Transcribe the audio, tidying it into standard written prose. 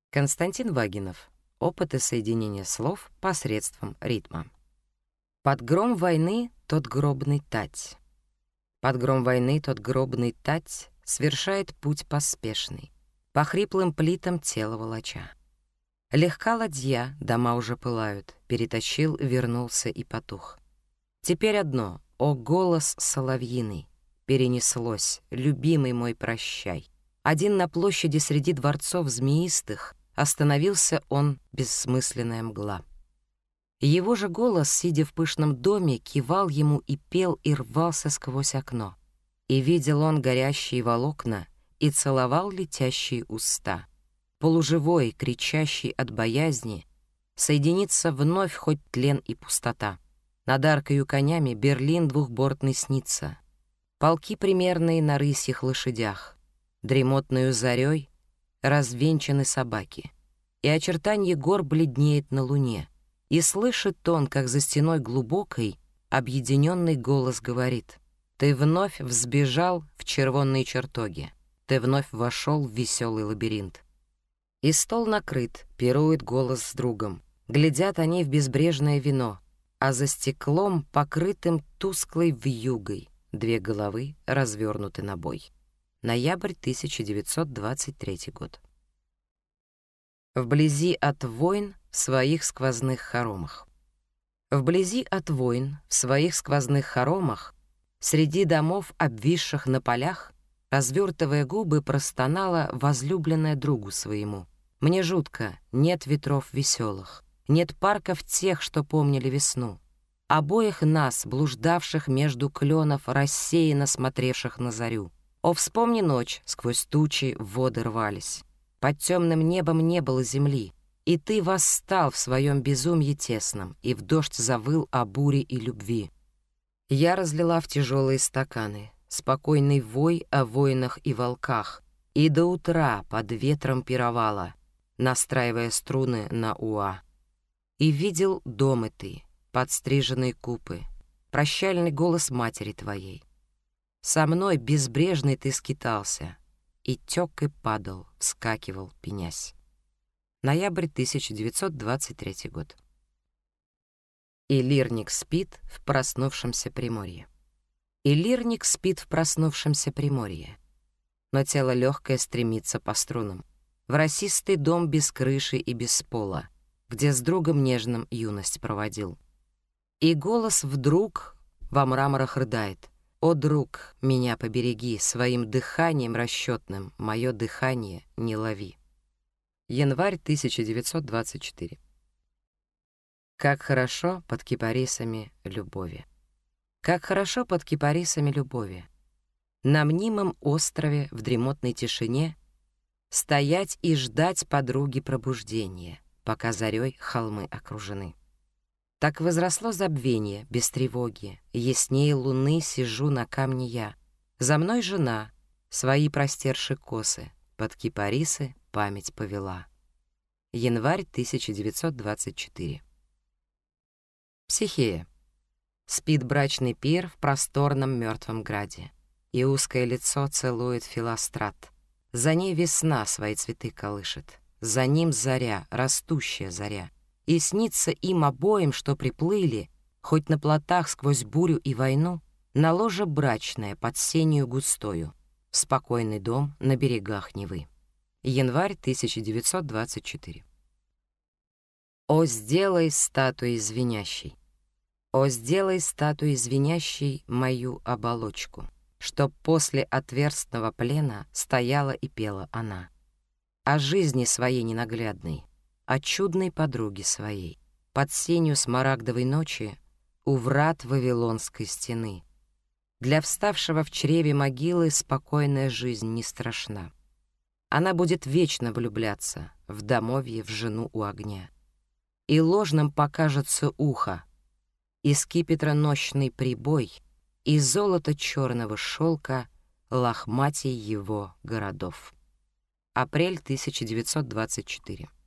Константин Вагинов. Опыты соединения слов посредством ритма. Под гром войны тот гробный тать. Под гром войны тот гробный тать совершает путь поспешный, по хриплым плитам тело волоча. Легка ладья, дома уже пылают, перетащил, вернулся и потух. Теперь одно, о голос соловьиный, перенеслось, любимый мой, прощай. Один на площади среди дворцов змеистых остановился он, бессмысленная мгла. Его же голос, сидя в пышном доме, кивал ему и пел, и рвался сквозь окно. И видел он горящие волокна, и целовал летящие уста. Полуживой, кричащий от боязни, соединится вновь хоть тлен и пустота. Над аркою конями Берлин двухбортный снится. Полки примерные на рысьих лошадях. Дремотною зарей развенчаны собаки. И очертанье гор бледнеет на луне. И слышит он, как за стеной глубокой объединенный голос говорит: «Ты вновь взбежал в червонные чертоги, ты вновь вошел в веселый лабиринт». И стол накрыт, пирует голос с другом. Глядят они в безбрежное вино, а за стеклом, покрытым тусклой вьюгой, две головы развернуты на бой. Ноябрь 1923 год. Вблизи от войн в своих сквозных хоромах. Вблизи от войн в своих сквозных хоромах, среди домов, обвисших на полях, развертывая губы, простонала возлюбленная другу своему: «Мне жутко, нет ветров веселых, нет парков тех, что помнили весну. Обоих нас, блуждавших между кленов, рассеянно смотревших на зарю. О, вспомни ночь, сквозь тучи воды рвались. Под темным небом не было земли, и ты восстал в своем безумье тесном, и в дождь завыл о буре и любви. Я разлила в тяжелые стаканы спокойный вой о воинах и волках, и до утра под ветром пировала, настраивая струны на уа. И видел дома ты, подстриженные купы, прощальный голос матери твоей. Со мной безбрежный ты скитался, и тёк и падал, вскакивал, пенясь. Ноябрь 1923 год. И лирник спит в проснувшемся Приморье. И лирник спит в проснувшемся Приморье. Но тело легкое стремится по струнам в росистый дом без крыши и без пола, где с другом нежным юность проводил. И голос вдруг во мраморах рыдает: «О, друг, меня побереги, своим дыханием расчетным мое дыхание не лови». Январь 1924. Как хорошо под кипарисами любови. Как хорошо под кипарисами любови. На мнимом острове в дремотной тишине стоять и ждать подруги пробуждения, пока зарей холмы окружены. Так возросло забвение без тревоги, яснее луны сижу на камне я. За мной жена, свои простерши косы, под кипарисы память повела. Январь 1924. Психея. Спит брачный пир в просторном мертвом граде, и узкое лицо целует Филострат. За ней весна свои цветы колышет, за ним заря, растущая заря. И снится им обоим, что приплыли, хоть на плотах сквозь бурю и войну, на ложе брачное под сенью густою, в спокойный дом на берегах Невы. Январь 1924. О, сделай статуей звенящей, о, сделай статуей звенящей мою оболочку, чтоб после отверстного плена стояла и пела она о жизни своей ненаглядной, о чудной подруге своей, под сенью смарагдовой ночи у врат Вавилонской стены. Для вставшего в чреве могилы спокойная жизнь не страшна. Она будет вечно влюбляться в домовье, в жену у огня. И ложным покажется ухо, и скипетра ночный прибой, и золото черного шелка лохматей его городов. Апрель 1924.